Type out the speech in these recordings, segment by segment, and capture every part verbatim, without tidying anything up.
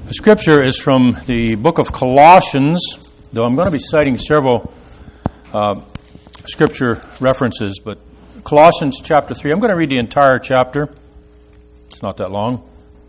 The scripture is from the book of Colossians, though I'm going to be citing several uh, scripture references, but Colossians chapter three. I'm going to read the entire chapter. It's not that long.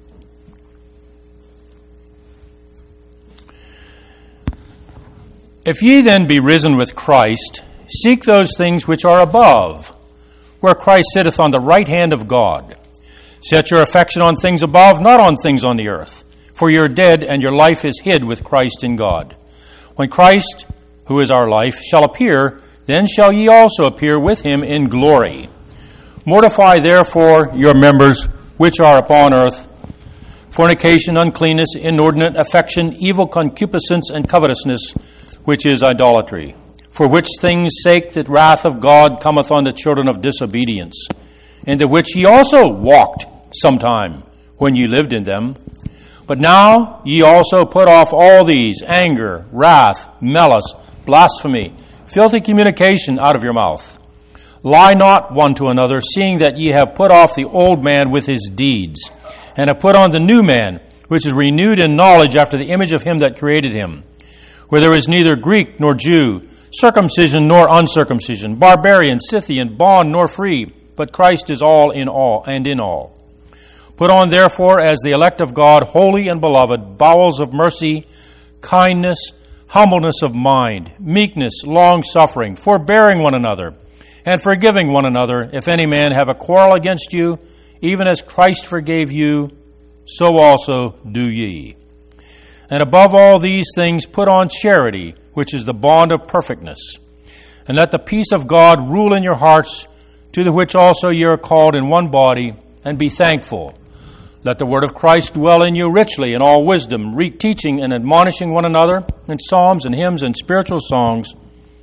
If ye then be risen with Christ, seek those things which are above, where Christ sitteth on the right hand of God. Set your affection on things above, not on things on the earth. For you are dead, and your life is hid with Christ in God. When Christ, who is our life, shall appear, then shall ye also appear with him in glory. Mortify therefore your members which are upon earth, fornication, uncleanness, inordinate affection, evil concupiscence, and covetousness, which is idolatry. For which things' sake the wrath of God cometh on the children of disobedience, into which ye also walked sometime, when ye lived in them. But now ye also put off all these, anger, wrath, malice, blasphemy, filthy communication out of your mouth. Lie not one to another, seeing that ye have put off the old man with his deeds, and have put on the new man, which is renewed in knowledge after the image of him that created him, where there is neither Greek nor Jew, circumcision nor uncircumcision, barbarian, Scythian, bond nor free, but Christ is all in all and in all. Put on, therefore, as the elect of God, holy and beloved, bowels of mercy, kindness, humbleness of mind, meekness, long-suffering, forbearing one another, and forgiving one another, if any man have a quarrel against you, even as Christ forgave you, so also do ye. And above all these things put on charity, which is the bond of perfectness. And let the peace of God rule in your hearts, to the which also ye are called in one body, and be thankful. Let the word of Christ dwell in you richly in all wisdom, re- teaching and admonishing one another in psalms and hymns and spiritual songs,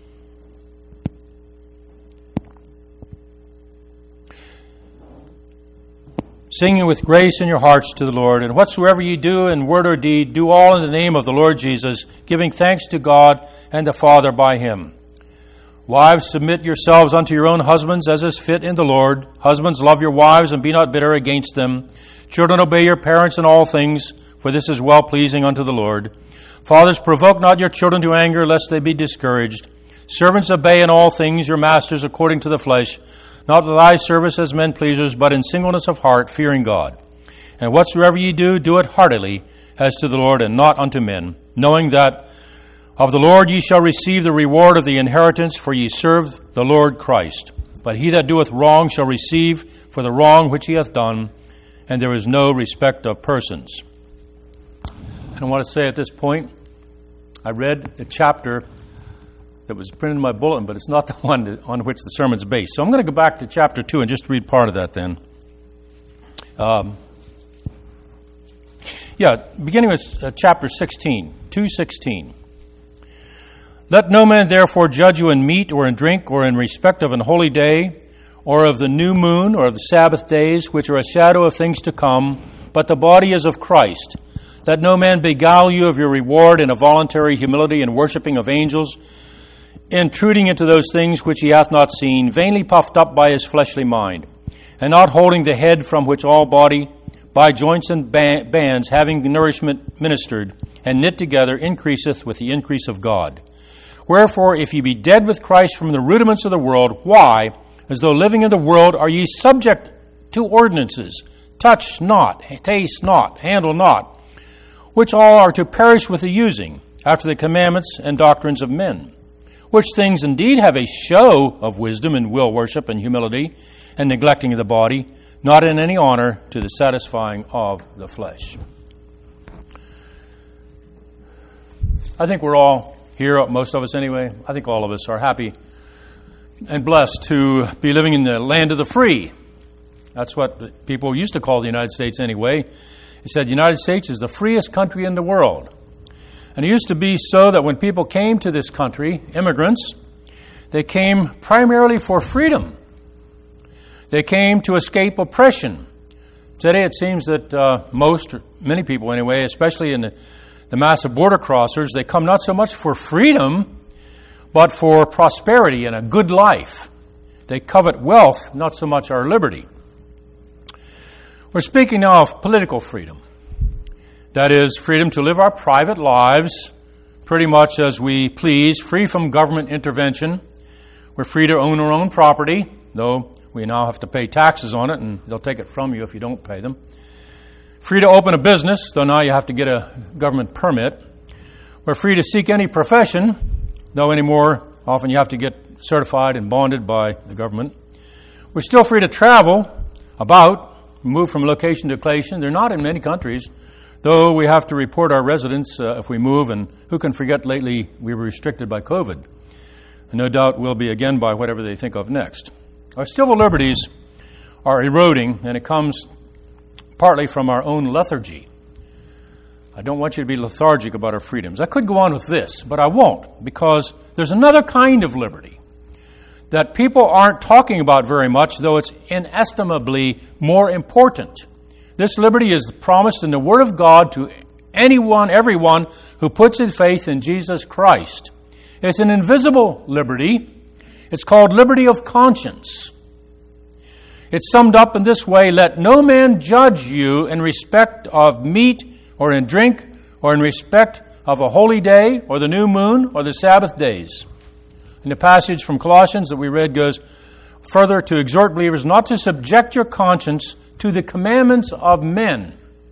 singing with grace in your hearts to the Lord. And whatsoever ye do in word or deed, do all in the name of the Lord Jesus, giving thanks to God and the Father by him. Wives, submit yourselves unto your own husbands, as is fit in the Lord. Husbands, love your wives, and be not bitter against them. Children, obey your parents in all things, for this is well-pleasing unto the Lord. Fathers, provoke not your children to anger, lest they be discouraged. Servants, obey in all things your masters according to the flesh, not with eye service as men pleasers, but in singleness of heart, fearing God. And whatsoever ye do, do it heartily, as to the Lord, and not unto men, knowing that of the Lord ye shall receive the reward of the inheritance, for ye serve the Lord Christ. But he that doeth wrong shall receive for the wrong which he hath done, and there is no respect of persons. And I want to say at this point, I read the chapter that was printed in my bulletin, but it's not the one on which the sermon's based. So I'm going to go back to chapter two and just read part of that then. Um, yeah, beginning with uh, chapter sixteen, two sixteen. Let no man therefore judge you in meat or in drink or in respect of an holy day or of the new moon or of the Sabbath days, which are a shadow of things to come, but the body is of Christ. Let no man beguile you of your reward in a voluntary humility and worshiping of angels, intruding into those things which he hath not seen, vainly puffed up by his fleshly mind, and not holding the head, from which all body, by joints and bands, having nourishment ministered, and knit together, increaseth with the increase of God. Wherefore, if ye be dead with Christ from the rudiments of the world, why, as though living in the world, are ye subject to ordinances? Touch not, taste not, handle not, which all are to perish with the using, after the commandments and doctrines of men. Which things indeed have a show of wisdom and will worship and humility, and neglecting of the body, not in any honor to the satisfying of the flesh. I think we're all here, most of us anyway, I think all of us are happy and blessed to be living in the land of the free. That's what people used to call the United States anyway. He said the United States is the freest country in the world. And it used to be so that when people came to this country, immigrants, they came primarily for freedom. They came to escape oppression. Today it seems that uh, most, many people anyway, especially in the The massive border crossers, they come not so much for freedom, but for prosperity and a good life. They covet wealth, not so much our liberty. We're speaking now of political freedom. That is, freedom to live our private lives pretty much as we please, free from government intervention. We're free to own our own property, though we now have to pay taxes on it, and they'll take it from you if you don't pay them. Free to open a business, though now you have to get a government permit. We're free to seek any profession, though anymore often you have to get certified and bonded by the government. We're still free to travel about, move from location to location. They're not in many countries, though we have to report our residence uh, if we move, and who can forget lately we were restricted by COVID. And no doubt will be again by whatever they think of next. Our civil liberties are eroding, and it comes partly from our own lethargy. I don't want you to be lethargic about our freedoms. I could go on with this, but I won't, because there's another kind of liberty that people aren't talking about very much, though it's inestimably more important. This liberty is promised in the Word of God to anyone, everyone who puts his faith in Jesus Christ. It's an invisible liberty. It's called liberty of conscience. It's summed up in this way: let no man judge you in respect of meat or in drink or in respect of a holy day or the new moon or the Sabbath days. And the passage from Colossians that we read goes further to exhort believers not to subject your conscience to the commandments of men.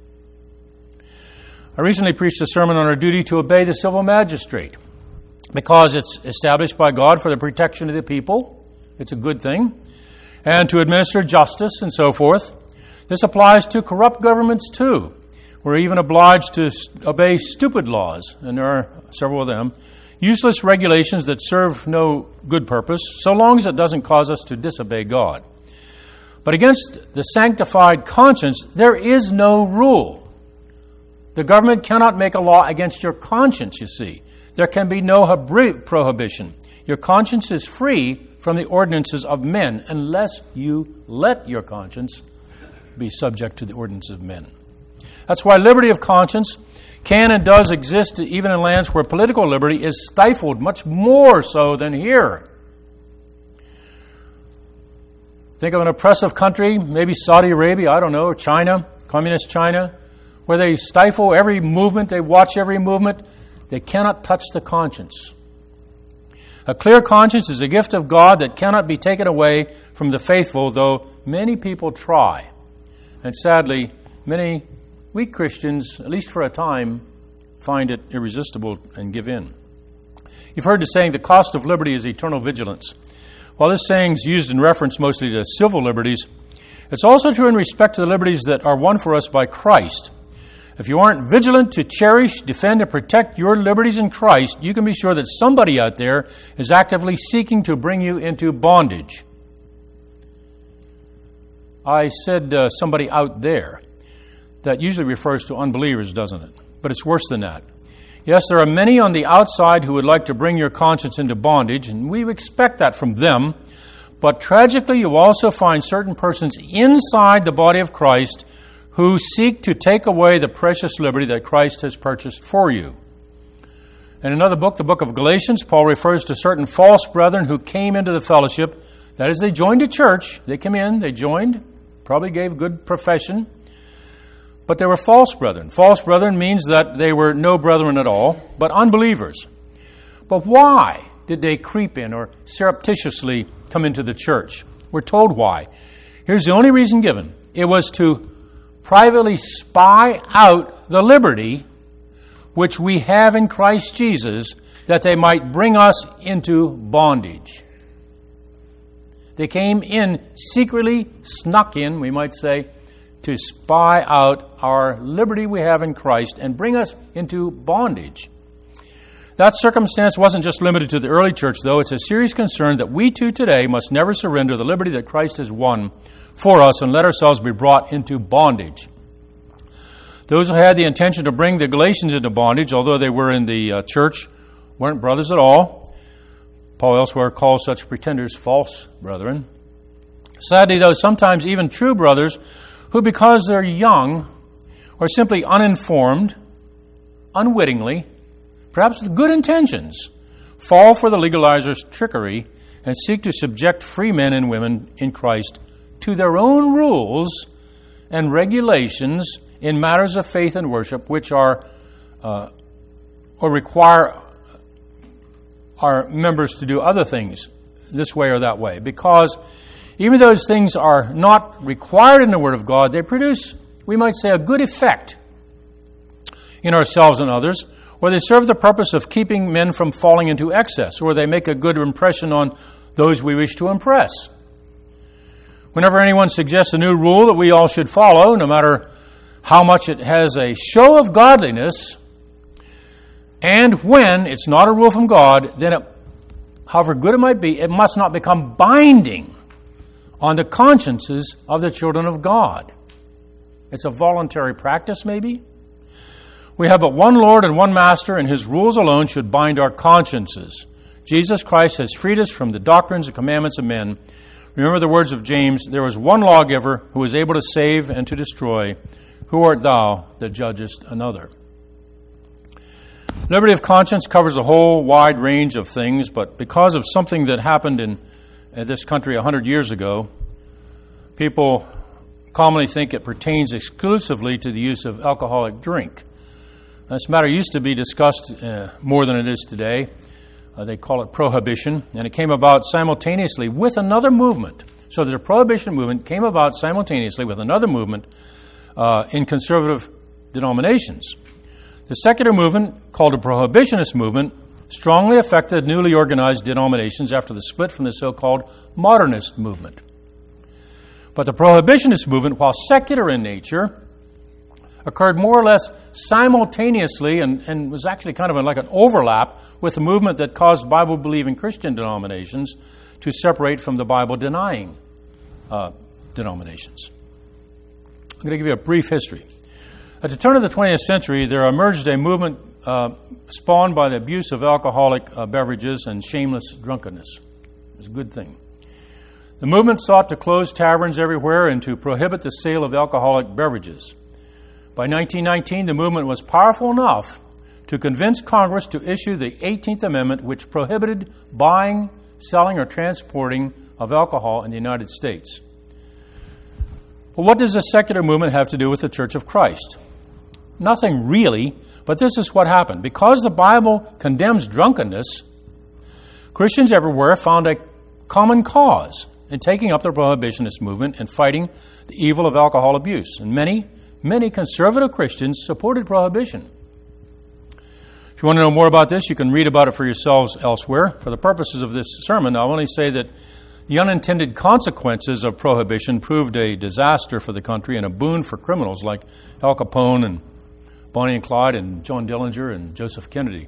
I recently preached a sermon on our duty to obey the civil magistrate because it's established by God for the protection of the people. It's a good thing. And to administer justice and so forth. This applies to corrupt governments too. We're even obliged to obey stupid laws, and there are several of them, useless regulations that serve no good purpose, so long as it doesn't cause us to disobey God. But against the sanctified conscience, there is no rule. The government cannot make a law against your conscience, you see. There can be no prohibition. Your conscience is free from the ordinances of men unless you let your conscience be subject to the ordinances of men. That's why liberty of conscience can and does exist even in lands where political liberty is stifled, much more so than here. Think of an oppressive country, maybe Saudi Arabia, I don't know, or China, communist China, where they stifle every movement, they watch every movement. They cannot touch the conscience. A clear conscience is a gift of God that cannot be taken away from the faithful, though many people try. And sadly, many weak Christians, at least for a time, find it irresistible and give in. You've heard the saying, the cost of liberty is eternal vigilance. While this saying is used in reference mostly to civil liberties, it's also true in respect to the liberties that are won for us by Christ. If you aren't vigilant to cherish, defend, and protect your liberties in Christ, you can be sure that somebody out there is actively seeking to bring you into bondage. I said uh, somebody out there. That usually refers to unbelievers, doesn't it? But it's worse than that. Yes, there are many on the outside who would like to bring your conscience into bondage, and we expect that from them. But tragically, you also find certain persons inside the body of Christ who seek to take away the precious liberty that Christ has purchased for you. In another book, the book of Galatians, Paul refers to certain false brethren who came into the fellowship. That is, they joined a church. They came in, they joined, probably gave good profession. But they were false brethren. False brethren means that they were no brethren at all, but unbelievers. But why did they creep in or surreptitiously come into the church? We're told why. Here's the only reason given. It was to privately spy out the liberty which we have in Christ Jesus, that they might bring us into bondage. They came in secretly, snuck in, we might say, to spy out our liberty we have in Christ and bring us into bondage. That circumstance wasn't just limited to the early church, though. It's a serious concern that we too today must never surrender the liberty that Christ has won for us and let ourselves be brought into bondage. Those who had the intention to bring the Galatians into bondage, although they were in the uh, church, weren't brothers at all. Paul elsewhere calls such pretenders false brethren. Sadly, though, sometimes even true brothers who, because they're young or simply uninformed, unwittingly, perhaps with good intentions, fall for the legalizer's trickery and seek to subject free men and women in Christ to their own rules and regulations in matters of faith and worship which are uh, or require our members to do other things this way or that way. Because even though those things are not required in the Word of God, they produce, we might say, a good effect in ourselves and others, or they serve the purpose of keeping men from falling into excess, or they make a good impression on those we wish to impress. Whenever anyone suggests a new rule that we all should follow, no matter how much it has a show of godliness, and when it's not a rule from God, then it, however good it might be, it must not become binding on the consciences of the children of God. It's a voluntary practice, maybe. We have but one Lord and one Master, and His rules alone should bind our consciences. Jesus Christ has freed us from the doctrines and commandments of men. Remember the words of James, there was one lawgiver who was able to save and to destroy. Who art thou that judgest another? Liberty of conscience covers a whole wide range of things, but because of something that happened in this country a hundred years ago, people commonly think it pertains exclusively to the use of alcoholic drink. This matter used to be discussed uh, more than it is today. Uh, they call it prohibition, and it came about simultaneously with another movement. So the prohibition movement came about simultaneously with another movement uh, in conservative denominations. The secular movement, called the prohibitionist movement, strongly affected newly organized denominations after the split from the so-called modernist movement. But the prohibitionist movement, while secular in nature, occurred more or less simultaneously and, and was actually kind of like an overlap with the movement that caused Bible-believing Christian denominations to separate from the Bible-denying uh, denominations. I'm going to give you a brief history. At the turn of the twentieth century, there emerged a movement uh, spawned by the abuse of alcoholic uh, beverages and shameless drunkenness. It was a good thing. The movement sought to close taverns everywhere and to prohibit the sale of alcoholic beverages. By nineteen nineteen, the movement was powerful enough to convince Congress to issue the eighteenth Amendment, which prohibited buying, selling, or transporting of alcohol in the United States. Well, what does the secular movement have to do with the Church of Christ? Nothing really, but this is what happened. Because the Bible condemns drunkenness, Christians everywhere found a common cause in taking up the prohibitionist movement and fighting the evil of alcohol abuse. And many, many conservative Christians supported prohibition. If you want to know more about this, you can read about it for yourselves elsewhere. For the purposes of this sermon, I'll only say that the unintended consequences of prohibition proved a disaster for the country and a boon for criminals like Al Capone and Bonnie and Clyde and John Dillinger and Joseph Kennedy.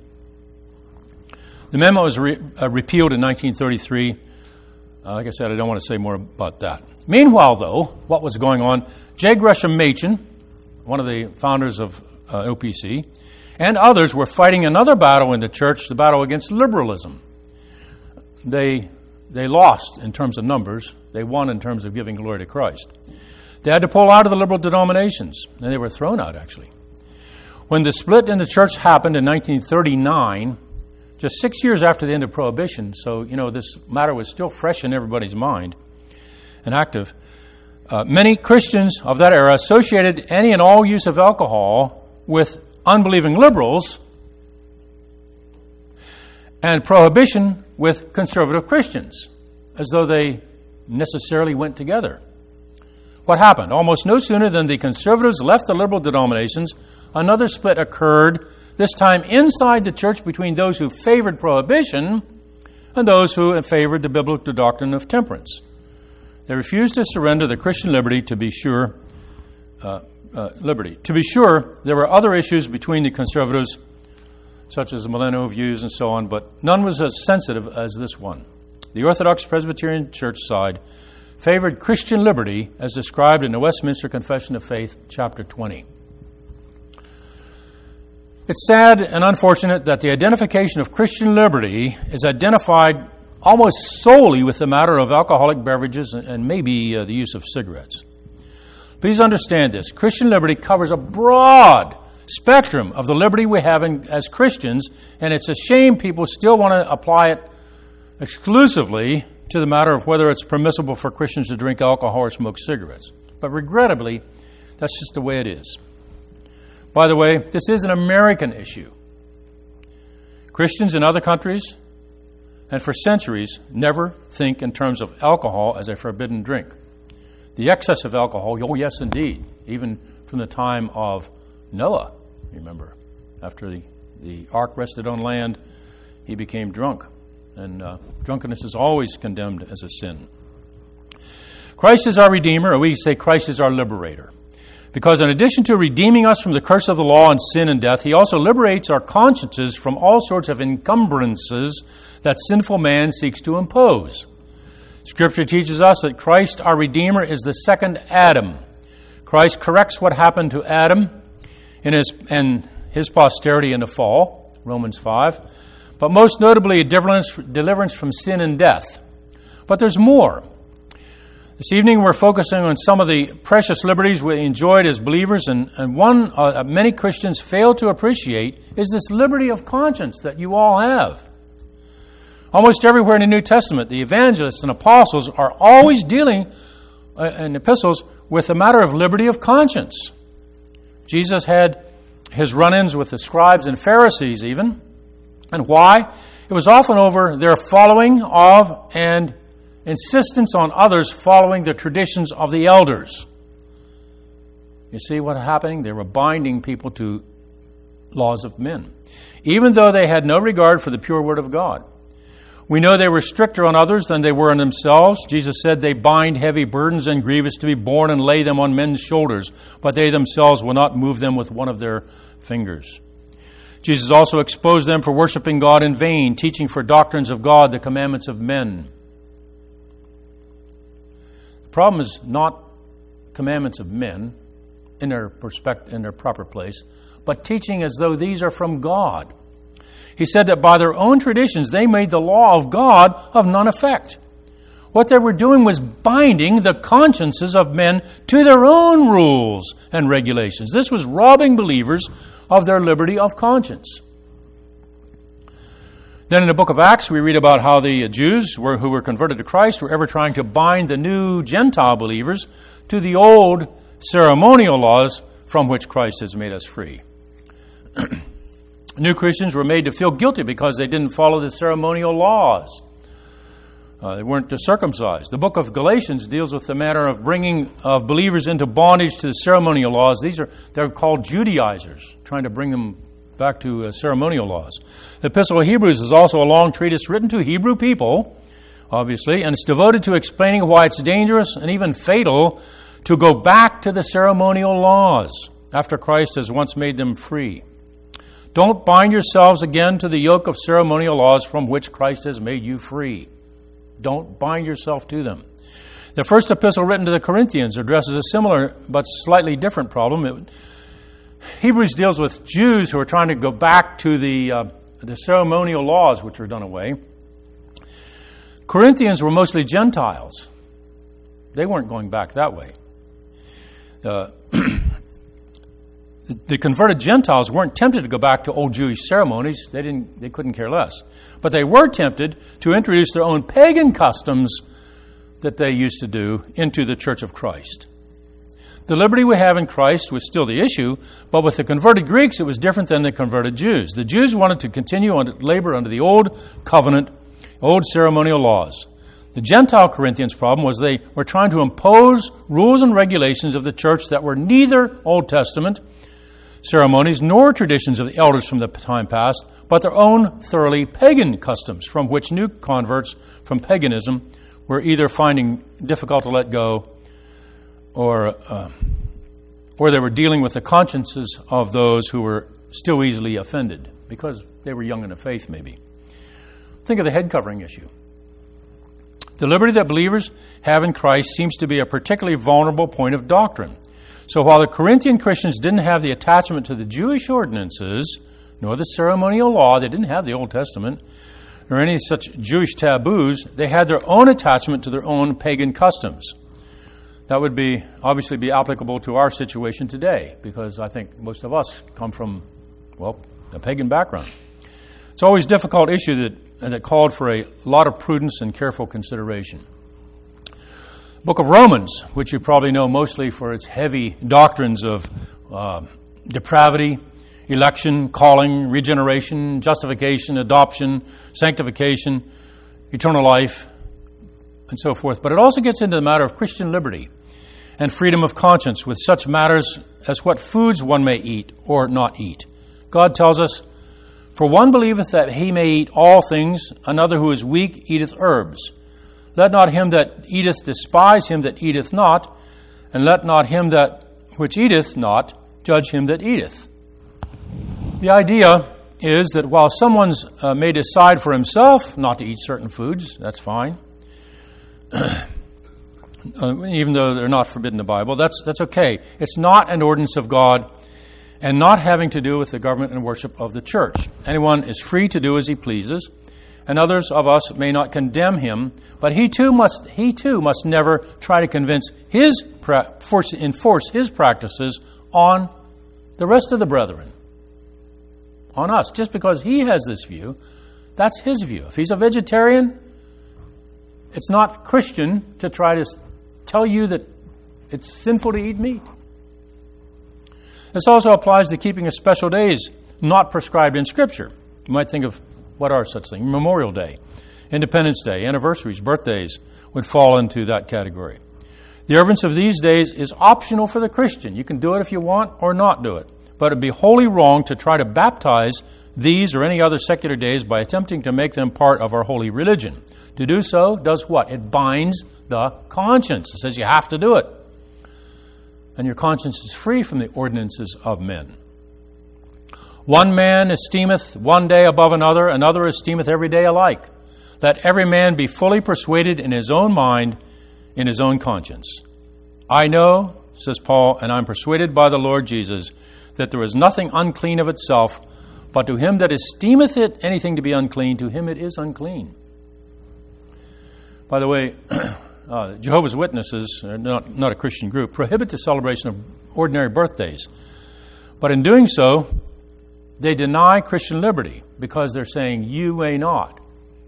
The memo was re- uh, repealed in nineteen thirty-three. Uh, like I said, I don't want to say more about that. Meanwhile, though, what was going on, J. Gresham Machen, one of the founders of uh, O P C, and others were fighting another battle in the church, the battle against liberalism. They they lost in terms of numbers. They won in terms of giving glory to Christ. They had to pull out of the liberal denominations, and they were thrown out, actually. When the split in the church happened in nineteen thirty-nine, just six years after the end of Prohibition, so, you know, this matter was still fresh in everybody's mind and active, uh, many Christians of that era associated any and all use of alcohol with unbelieving liberals and prohibition with conservative Christians, as though they necessarily went together. What happened? Almost no sooner than the conservatives left the liberal denominations, another split occurred, this time inside the church between those who favored prohibition and those who favored the biblical doctrine of temperance. They refused to surrender the Christian liberty to be sure, uh, uh, liberty. To be sure, there were other issues between the conservatives, such as the millennial views and so on, but none was as sensitive as this one. The Orthodox Presbyterian Church side favored Christian liberty as described in the Westminster Confession of Faith, chapter twenty. It's sad and unfortunate that the identification of Christian liberty is identified almost solely with the matter of alcoholic beverages and maybe uh, the use of cigarettes. Please understand this. Christian liberty covers a broad spectrum of the liberty we have in, as Christians, and it's a shame people still want to apply it exclusively to the matter of whether it's permissible for Christians to drink alcohol or smoke cigarettes. But regrettably, that's just the way it is. By the way, this is an American issue. Christians in other countries, and for centuries, never think in terms of alcohol as a forbidden drink. The excess of alcohol, oh yes indeed, even from the time of Noah, remember, after the, the ark rested on land, he became drunk. And uh, drunkenness is always condemned as a sin. Christ is our Redeemer, or we say Christ is our Liberator. Because in addition to redeeming us from the curse of the law and sin and death, he also liberates our consciences from all sorts of encumbrances that sinful man seeks to impose. Scripture teaches us that Christ, our Redeemer, is the second Adam. Christ corrects what happened to Adam in his, and his posterity in the fall, Romans five, but most notably a deliverance, deliverance from sin and death. But there's more. This evening we're focusing on some of the precious liberties we enjoyed as believers, and, and one uh, many Christians fail to appreciate is this liberty of conscience that you all have. Almost everywhere in the New Testament, the evangelists and apostles are always dealing uh, in epistles with the matter of liberty of conscience. Jesus had his run-ins with the scribes and Pharisees even. And why? It was often over their following of and insistence on others following the traditions of the elders. You see what happening? They were binding people to laws of men, even though they had no regard for the pure word of God. We know they were stricter on others than they were on themselves. Jesus said they bind heavy burdens and grievous to be borne and lay them on men's shoulders, but they themselves will not move them with one of their fingers. Jesus also exposed them for worshiping God in vain, teaching for doctrines of God the commandments of men. The problem is not commandments of men in their perspective, in their proper place, but teaching as though these are from God. He said that by their own traditions they made the law of God of none effect. What they were doing was binding the consciences of men to their own rules and regulations. This was robbing believers of their liberty of conscience. Then in the book of Acts, we read about how the Jews were, who were converted to Christ were ever trying to bind the new Gentile believers to the old ceremonial laws from which Christ has made us free. New Christians were made to feel guilty because they didn't follow the ceremonial laws. Uh, they weren't circumcised. The book of Galatians deals with the matter of bringing of believers into bondage to the ceremonial laws. These are they're called Judaizers, trying to bring them back to uh, ceremonial laws. The Epistle of Hebrews is also a long treatise written to Hebrew people, obviously, and it's devoted to explaining why it's dangerous and even fatal to go back to the ceremonial laws after Christ has once made them free. Don't bind yourselves again to the yoke of ceremonial laws from which Christ has made you free. Don't bind yourself to them. The first epistle written to the Corinthians addresses a similar but slightly different problem. It, Hebrews deals with Jews who are trying to go back to the uh, the ceremonial laws which are done away. Corinthians were mostly Gentiles. They weren't going back that way. Uh, the converted Gentiles weren't tempted to go back to old Jewish ceremonies. They didn't. They couldn't care less. But they were tempted to introduce their own pagan customs that they used to do into the Church of Christ. The liberty we have in Christ was still the issue, but with the converted Greeks, it was different than the converted Jews. The Jews wanted to continue on labor under the old covenant, old ceremonial laws. The Gentile Corinthians' problem was they were trying to impose rules and regulations of the church that were neither Old Testament ceremonies nor traditions of the elders from the time past, but their own thoroughly pagan customs from which new converts from paganism were either finding difficult to let go or uh, or they were dealing with the consciences of those who were still easily offended because they were young in the faith, maybe. Think of the head covering issue. The liberty that believers have in Christ seems to be a particularly vulnerable point of doctrine. So while the Corinthian Christians didn't have the attachment to the Jewish ordinances, nor the ceremonial law, they didn't have the Old Testament, or any such Jewish taboos, they had their own attachment to their own pagan customs. That would be obviously be applicable to our situation today, because I think most of us come from, well, a pagan background. It's always a difficult issue that, that called for a lot of prudence and careful consideration. Book of Romans, which you probably know mostly for its heavy doctrines of uh, depravity, election, calling, regeneration, justification, adoption, sanctification, eternal life, and so forth. But it also gets into the matter of Christian liberty and freedom of conscience with such matters as what foods one may eat or not eat. God tells us, "For one believeth that he may eat all things, another who is weak eateth herbs. Let not him that eateth despise him that eateth not, and let not him that which eateth not judge him that eateth." The idea is that while someone's uh, may decide for himself not to eat certain foods, that's fine. uh, even though they're not forbidden in the Bible, that's that's okay. It's not an ordinance of God and not having to do with the government and worship of the church. Anyone is free to do as he pleases, and others of us may not condemn him, but he too must he too must never try to convince his pra- force, enforce his practices on the rest of the brethren, on us. Just because he has this view, that's his view. If he's a vegetarian, it's not Christian to try to tell you that it's sinful to eat meat. This also applies to keeping of special days not prescribed in Scripture. You might think of, what are such things? Memorial Day, Independence Day, anniversaries, birthdays would fall into that category. The observance of these days is optional for the Christian. You can do it if you want or not do it. But it would be wholly wrong to try to baptize these or any other secular days by attempting to make them part of our holy religion. To do so does what? It binds the conscience. It says you have to do it. And your conscience is free from the ordinances of men. One man esteemeth one day above another, another esteemeth every day alike. Let every man be fully persuaded in his own mind, in his own conscience. I know, says Paul, and I'm persuaded by the Lord Jesus, that there is nothing unclean of itself, but to him that esteemeth it anything to be unclean, to him it is unclean. By the way, uh, Jehovah's Witnesses, not, not a Christian group, prohibit the celebration of ordinary birthdays. But in doing so, they deny Christian liberty because they're saying, you may not.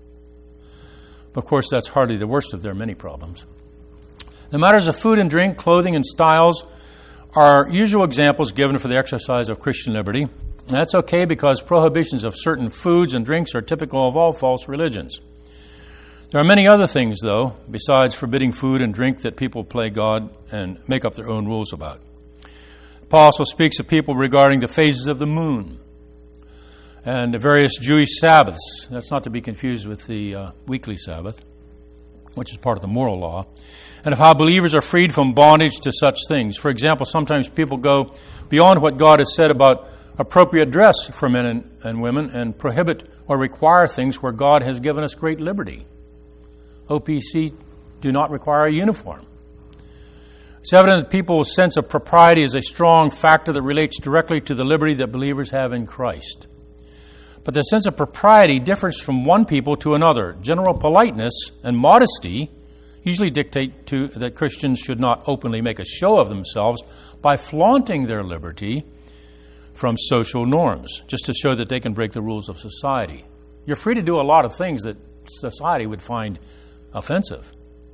Of course, that's hardly the worst of their many problems. The matters of food and drink, clothing and styles are usual examples given for the exercise of Christian liberty. And that's okay because prohibitions of certain foods and drinks are typical of all false religions. There are many other things, though, besides forbidding food and drink that people play God and make up their own rules about. Paul also speaks of people regarding the phases of the moon and the various Jewish Sabbaths. That's not to be confused with the uh, weekly Sabbath, which is part of the moral law, and of how believers are freed from bondage to such things. For example, sometimes people go beyond what God has said about appropriate dress for men and, and women and prohibit or require things where God has given us great liberty. O P C do not require a uniform. It's evident that people's sense of propriety is a strong factor that relates directly to the liberty that believers have in Christ. But the sense of propriety differs from one people to another. General politeness and modesty usually dictate to, that Christians should not openly make a show of themselves by flaunting their liberty from social norms, just to show that they can break the rules of society. You're free to do a lot of things that society would find offensive.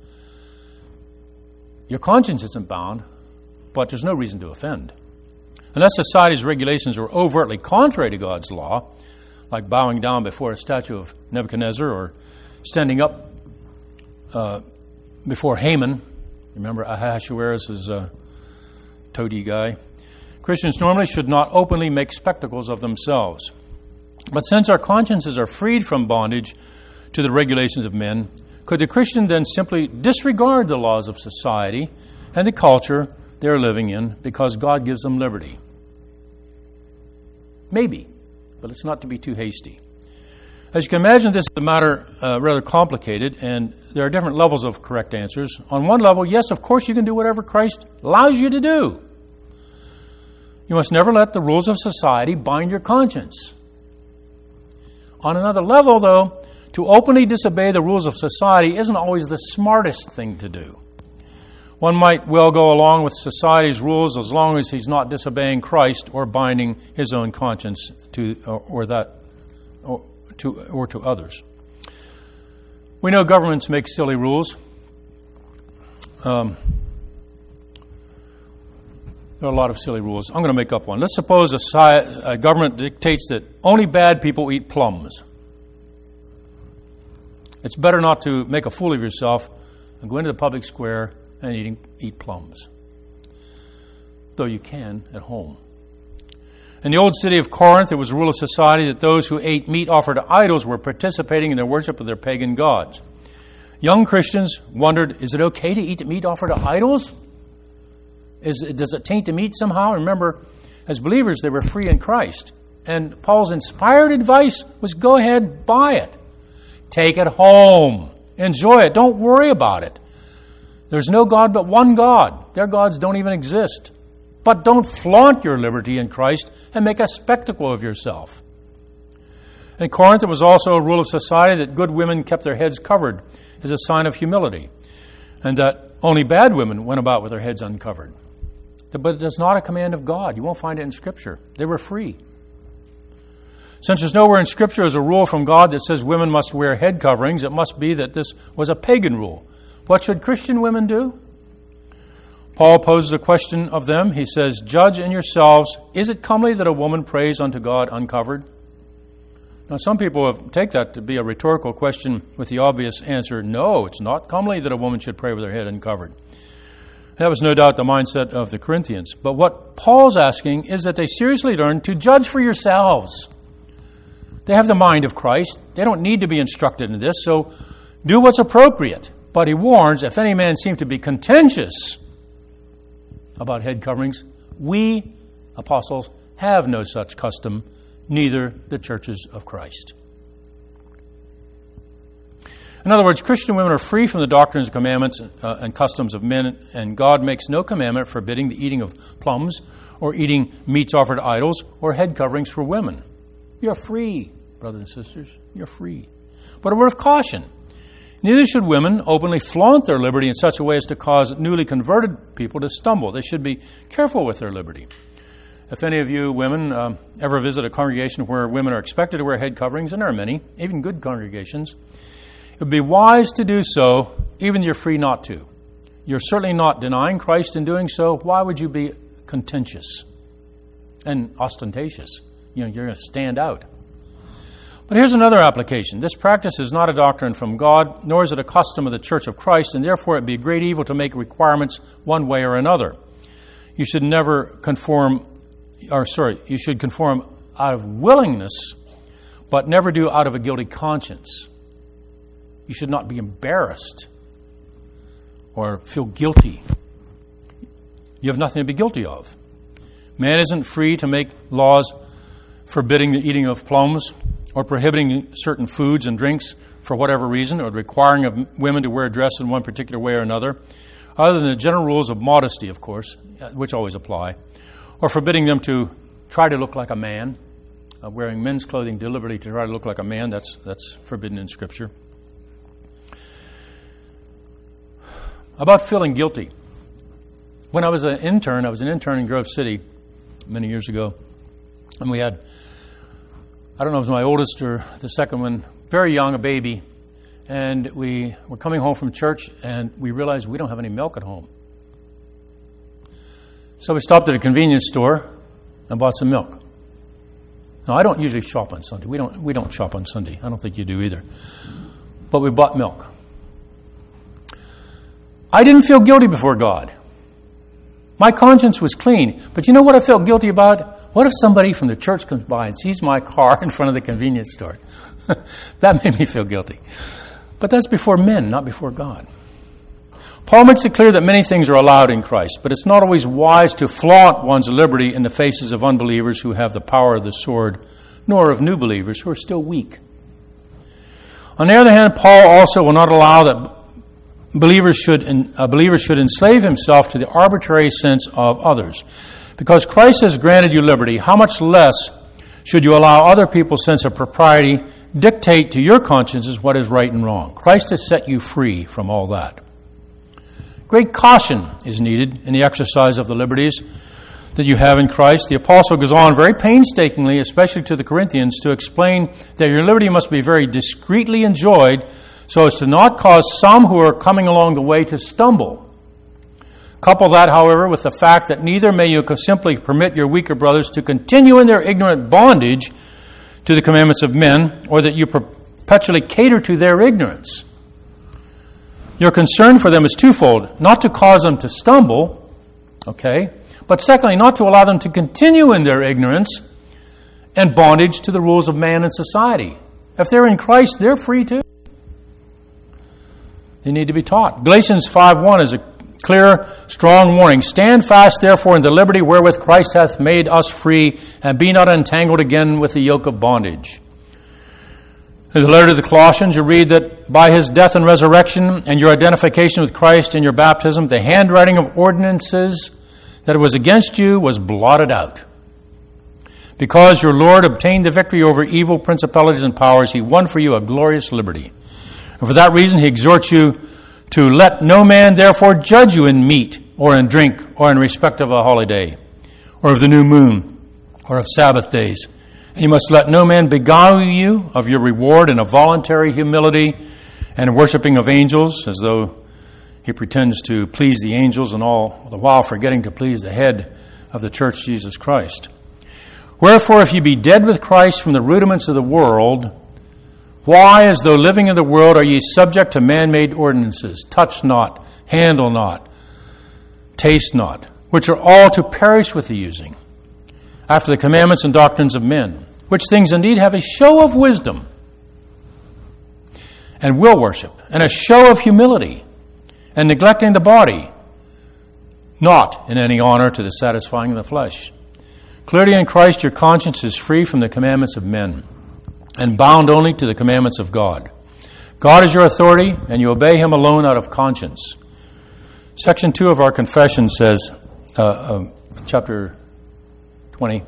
Your conscience isn't bound, but there's no reason to offend. Unless society's regulations are overtly contrary to God's law, like bowing down before a statue of Nebuchadnezzar or standing up uh, before Haman. Remember Ahasuerus' uh, toady guy. Christians normally should not openly make spectacles of themselves. But since our consciences are freed from bondage to the regulations of men, could the Christian then simply disregard the laws of society and the culture they're living in because God gives them liberty? Maybe, but it's not to be too hasty. As you can imagine, this is a matter uh, rather complicated, and there are different levels of correct answers. On one level, yes, of course you can do whatever Christ allows you to do. You must never let the rules of society bind your conscience. On another level, though, to openly disobey the rules of society isn't always the smartest thing to do. One might well go along with society's rules as long as he's not disobeying Christ or binding his own conscience to or, or that or to or to others. We know governments make silly rules. Um, There are a lot of silly rules. I'm going to make up one. Let's suppose a, sci- a government dictates that only bad people eat plums. It's better not to make a fool of yourself and go into the public square and eating, eat plums. Though you can at home. In the old city of Corinth, it was a rule of society that those who ate meat offered to idols were participating in their worship of their pagan gods. Young Christians wondered, is it okay to eat meat offered to idols? Is, does it taint the meat somehow? Remember, as believers, they were free in Christ. And Paul's inspired advice was go ahead, buy it. Take it home. Enjoy it. Don't worry about it. There's no God but one God. Their gods don't even exist. But don't flaunt your liberty in Christ and make a spectacle of yourself. In Corinth, it was also a rule of society that good women kept their heads covered as a sign of humility, and that only bad women went about with their heads uncovered. But it is not a command of God. You won't find it in Scripture. They were free. Since there's nowhere in Scripture as a rule from God that says women must wear head coverings, it must be that this was a pagan rule. What should Christian women do? Paul poses a question of them. He says, judge in yourselves, is it comely that a woman prays unto God uncovered? Now, some people take that to be a rhetorical question with the obvious answer, no, it's not comely that a woman should pray with her head uncovered. That was no doubt the mindset of the Corinthians. But what Paul's asking is that they seriously learn to judge for yourselves. They have the mind of Christ. They don't need to be instructed in this, so do what's appropriate. But he warns, if any man seem to be contentious about head coverings, we, apostles, have no such custom, neither the churches of Christ. In other words, Christian women are free from the doctrines, commandments, uh, and customs of men, and God makes no commandment forbidding the eating of plums or eating meats offered to idols or head coverings for women. You're free, brothers and sisters. You're free. But a word of caution. Neither should women openly flaunt their liberty in such a way as to cause newly converted people to stumble. They should be careful with their liberty. If any of you women um, ever visit a congregation where women are expected to wear head coverings, and there are many, even good congregations, it would be wise to do so, even if you're free not to. You're certainly not denying Christ in doing so. Why would you be contentious and ostentatious? You know, you're going to stand out. But here's another application. This practice is not a doctrine from God, nor is it a custom of the Church of Christ, and therefore it would be a great evil to make requirements one way or another. You should never conform, or sorry, you should conform out of willingness, but never do out of a guilty conscience. You should not be embarrassed or feel guilty. You have nothing to be guilty of. Man isn't free to make laws forbidding the eating of plums or prohibiting certain foods and drinks for whatever reason, or requiring of women to wear a dress in one particular way or another, other than the general rules of modesty, of course, which always apply, or forbidding them to try to look like a man, uh, wearing men's clothing deliberately to try to look like a man. That's that's forbidden in Scripture. About feeling guilty. When I was an intern, I was an intern in Grove City many years ago, and we had, I don't know if it was my oldest or the second one, very young, a baby, and we were coming home from church, and we realized we don't have any milk at home. So we stopped at a convenience store and bought some milk. Now, I don't usually shop on Sunday. We don't we don't shop on Sunday. I don't think you do either. But we bought milk. I didn't feel guilty before God. My conscience was clean. But you know what I felt guilty about? What if somebody from the church comes by and sees my car in front of the convenience store? That made me feel guilty. But that's before men, not before God. Paul makes it clear that many things are allowed in Christ, but it's not always wise to flaunt one's liberty in the faces of unbelievers who have the power of the sword, nor of new believers who are still weak. On the other hand, Paul also will not allow that believers should a believer should enslave himself to the arbitrary sense of others. Because Christ has granted you liberty, how much less should you allow other people's sense of propriety dictate to your consciences what is right and wrong? Christ has set you free from all that. Great caution is needed in the exercise of the liberties that you have in Christ. The apostle goes on very painstakingly, especially to the Corinthians, to explain that your liberty must be very discreetly enjoyed so as to not cause some who are coming along the way to stumble. Couple that, however, with the fact that neither may you simply permit your weaker brothers to continue in their ignorant bondage to the commandments of men, or that you perpetually cater to their ignorance. Your concern for them is twofold: not to cause them to stumble, okay, but secondly, not to allow them to continue in their ignorance and bondage to the rules of man and society. If they're in Christ, they're free too. They need to be taught. Galatians five one is a clear, strong warning. Stand fast, therefore, in the liberty wherewith Christ hath made us free, and be not entangled again with the yoke of bondage. In the letter to the Colossians, you read that by his death and resurrection and your identification with Christ in your baptism, the handwriting of ordinances that it was against you was blotted out. Because your Lord obtained the victory over evil principalities and powers, he won for you a glorious liberty. And for that reason, he exhorts you to let no man therefore judge you in meat or in drink or in respect of a holiday or of the new moon or of Sabbath days. And you must let no man beguile you of your reward in a voluntary humility and worshiping of angels, as though he pretends to please the angels, and all the while forgetting to please the head of the church, Jesus Christ. Wherefore, if you be dead with Christ from the rudiments of the world, why, as though living in the world, are ye subject to man-made ordinances? Touch not, handle not, taste not, which are all to perish with the using, after the commandments and doctrines of men, which things indeed have a show of wisdom and will worship, and a show of humility, and neglecting the body, not in any honor to the satisfying of the flesh. Clearly in Christ your conscience is free from the commandments of men, and bound only to the commandments of God. God is your authority, and you obey him alone out of conscience. Section two of our confession says, uh, uh, chapter twenty,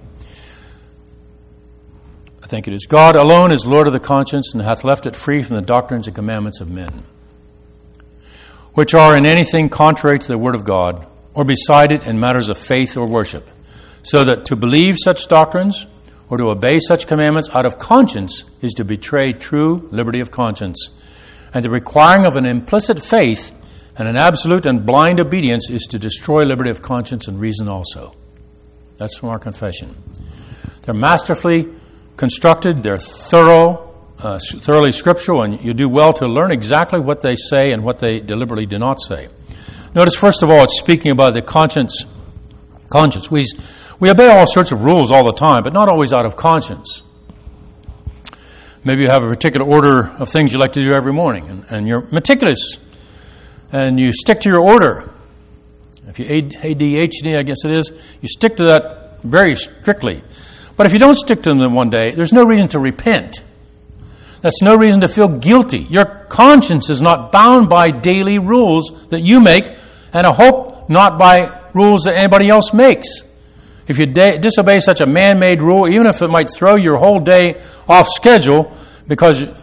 I think it is, God alone is Lord of the conscience, and hath left it free from the doctrines and commandments of men, which are in anything contrary to the word of God, or beside it in matters of faith or worship, so that to believe such doctrines or to obey such commandments out of conscience is to betray true liberty of conscience, and the requiring of an implicit faith and an absolute and blind obedience is to destroy liberty of conscience and reason also. That's from our confession. They're masterfully constructed, they're thorough, uh, thoroughly scriptural, and you do well to learn exactly what they say and what they deliberately do not say. Notice, first of all, it's speaking about the conscience. Conscience. We, we obey all sorts of rules all the time, but not always out of conscience. Maybe you have a particular order of things you like to do every morning, and, and you're meticulous, and you stick to your order. If you A D H D, I guess it is, you stick to that very strictly. But if you don't stick to them one day, there's no reason to repent. That's no reason to feel guilty. Your conscience is not bound by daily rules that you make, and I hope not by rules that anybody else makes. If you da- disobey such a man-made rule, even if it might throw your whole day off schedule, because it,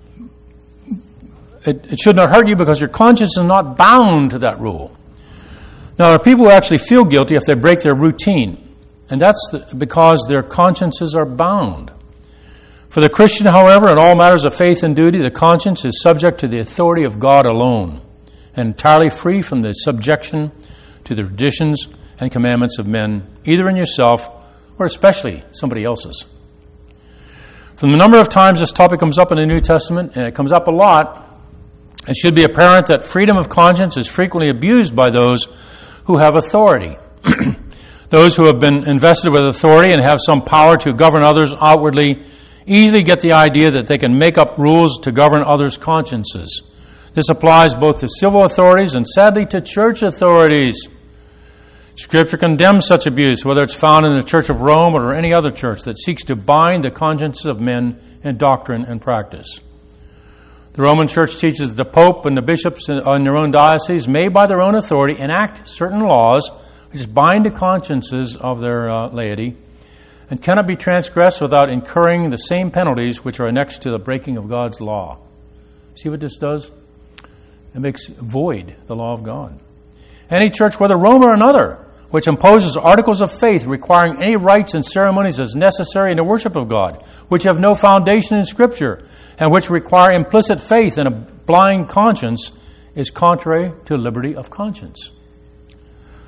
it should not hurt you because your conscience is not bound to that rule. Now, there are people who actually feel guilty if they break their routine, and that's the, because their consciences are bound. For the Christian, however, in all matters of faith and duty, the conscience is subject to the authority of God alone, and entirely free from the subjection to the traditions and commandments of men, either in yourself or especially somebody else's. From the number of times this topic comes up in the New Testament, and it comes up a lot, it should be apparent that freedom of conscience is frequently abused by those who have authority. Those who have been invested with authority and have some power to govern others outwardly easily get the idea that they can make up rules to govern others' consciences. This applies both to civil authorities and, sadly, to church authorities. Scripture condemns such abuse, whether it's found in the Church of Rome or any other church that seeks to bind the consciences of men in doctrine and practice. The Roman Church teaches that the Pope and the bishops in their own diocese may, by their own authority, enact certain laws which bind the consciences of their uh, laity and cannot be transgressed without incurring the same penalties which are annexed to the breaking of God's law. See what this does? It makes void the law of God. Any church, whether Rome or another, which imposes articles of faith requiring any rites and ceremonies as necessary in the worship of God, which have no foundation in Scripture, and which require implicit faith and a blind conscience, is contrary to liberty of conscience.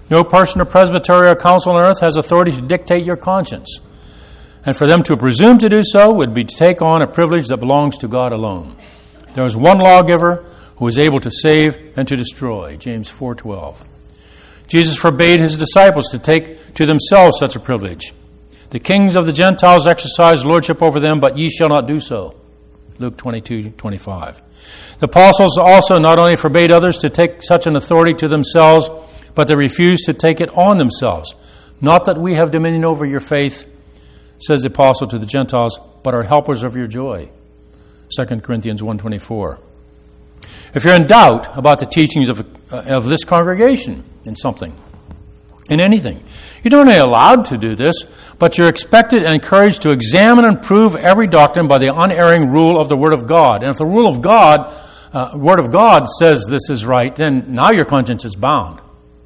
No person or presbytery or council on earth has authority to dictate your conscience. And for them to presume to do so would be to take on a privilege that belongs to God alone. There is one lawgiver who is able to save and to destroy. James four twelve. Jesus forbade his disciples to take to themselves such a privilege. The kings of the Gentiles exercise lordship over them, but ye shall not do so. Luke twenty-two twenty-five. The apostles also not only forbade others to take such an authority to themselves, but they refused to take it on themselves. Not that we have dominion over your faith, says the apostle to the Gentiles, but are helpers of your joy. Second Corinthians one twenty-four. If you're in doubt about the teachings of, uh, of this congregation in something, in anything, you're not only allowed to do this, but you're expected and encouraged to examine and prove every doctrine by the unerring rule of the Word of God. And if the rule of God, uh, Word of God says this is right, then now your conscience is bound.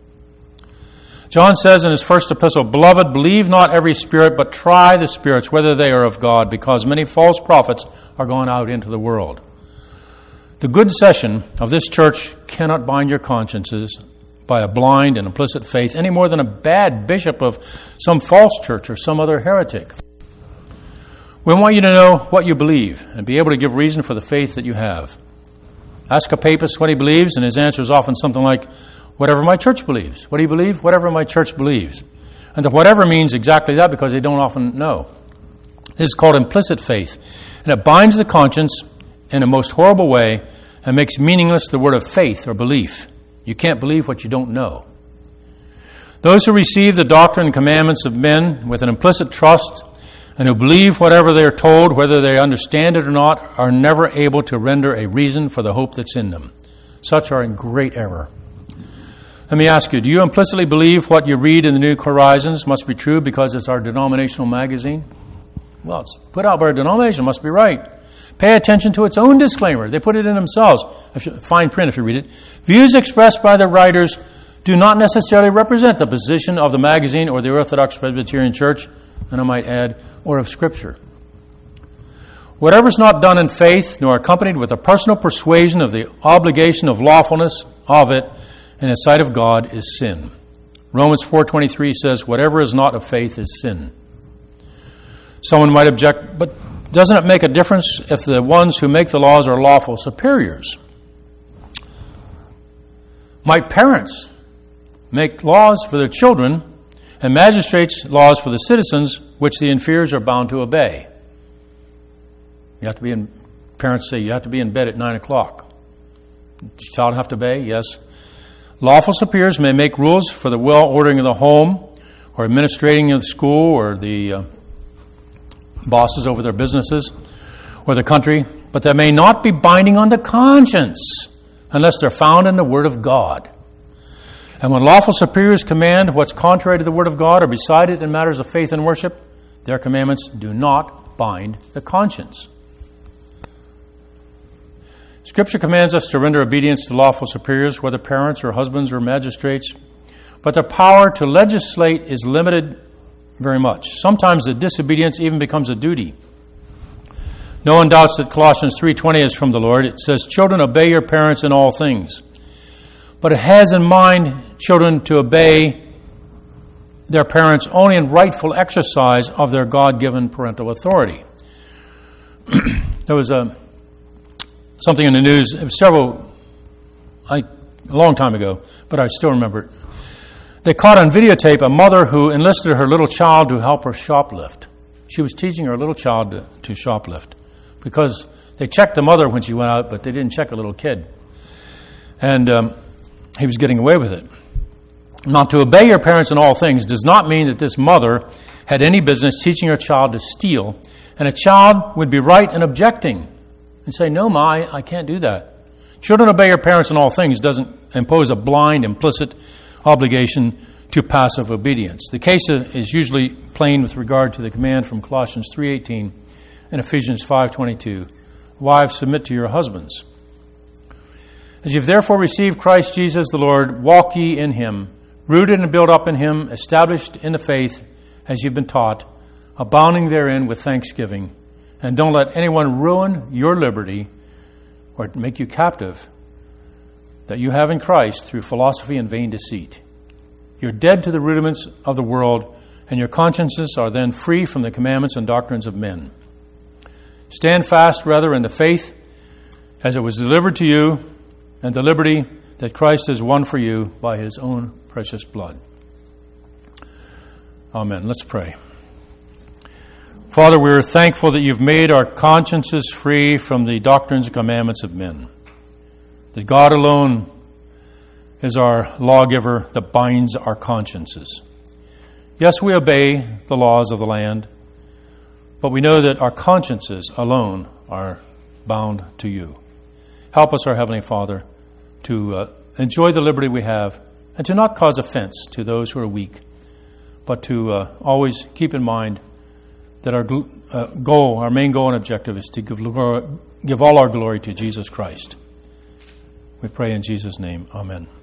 John says in his first epistle, Beloved, believe not every spirit, but try the spirits, whether they are of God, because many false prophets are gone out into the world. The good session of this church cannot bind your consciences by a blind and implicit faith any more than a bad bishop of some false church or some other heretic. We want you to know what you believe and be able to give reason for the faith that you have. Ask a papist what he believes, and his answer is often something like, whatever my church believes. What do you believe? Whatever my church believes. And the whatever means exactly that because they don't often know. This is called implicit faith, and it binds the conscience in a most horrible way and makes meaningless the word of faith or belief. You can't believe what you don't know. Those who receive the doctrine and commandments of men with an implicit trust and who believe whatever they are told, whether they understand it or not, are never able to render a reason for the hope that's in them. Such are in great error. Let me ask you, do you implicitly believe what you read in the New Horizons must be true because it's our denominational magazine? Well, it's put out by our denomination, must be right. Pay attention to its own disclaimer. They put it in themselves. Fine print if you read it. Views expressed by the writers do not necessarily represent the position of the magazine or the Orthodox Presbyterian Church, and I might add, or of Scripture. Whatever is not done in faith, nor accompanied with a personal persuasion of the obligation of lawfulness of it in the sight of God, is sin. Romans four twenty-three says, whatever is not of faith is sin. Someone might object, but doesn't it make a difference if the ones who make the laws are lawful superiors? Might parents make laws for their children and magistrates laws for the citizens which the inferiors are bound to obey? You have to be in, parents say you have to be in bed at nine o'clock. Does your child have to obey? Yes. Lawful superiors may make rules for the well-ordering of the home or administrating of the school or the uh, bosses over their businesses or the country, but they may not be binding on the conscience unless they're found in the Word of God. And when lawful superiors command what's contrary to the Word of God or beside it in matters of faith and worship, their commandments do not bind the conscience. Scripture commands us to render obedience to lawful superiors, whether parents or husbands or magistrates, but the power to legislate is limited very much. Sometimes the disobedience even becomes a duty. No one doubts that Colossians three twenty is from the Lord. It says, children, obey your parents in all things. But it has in mind children to obey their parents only in rightful exercise of their God-given parental authority. There was a something in the news, it was several, I, a long time ago, but I still remember it. They caught on videotape a mother who enlisted her little child to help her shoplift. She was teaching her little child to, to shoplift because they checked the mother when she went out, but they didn't check a little kid. And um, he was getting away with it. Not to obey your parents in all things does not mean that this mother had any business teaching her child to steal, and a child would be right in objecting and say, no, Ma, I, I can't do that. Children, obey your parents in all things doesn't impose a blind, implicit obligation to passive obedience. The case is usually plain with regard to the command from Colossians three eighteen and Ephesians five twenty-two. Wives, submit to your husbands. As you've therefore received Christ Jesus the Lord, walk ye in him, rooted and built up in him, established in the faith as you've been taught, abounding therein with thanksgiving. And don't let anyone ruin your liberty or make you captive that you have in Christ through philosophy and vain deceit. You're dead to the rudiments of the world, and your consciences are then free from the commandments and doctrines of men. Stand fast, rather, in the faith as it was delivered to you, and the liberty that Christ has won for you by his own precious blood. Amen. Let's pray. Father, we're thankful that you've made our consciences free from the doctrines and commandments of men, that God alone is our lawgiver that binds our consciences. Yes, we obey the laws of the land, but we know that our consciences alone are bound to you. Help us, our Heavenly Father, to uh, enjoy the liberty we have and to not cause offense to those who are weak, but to uh, always keep in mind that our gl- uh, goal, our main goal and objective is to give, give all our glory to Jesus Christ. We pray in Jesus' name. Amen.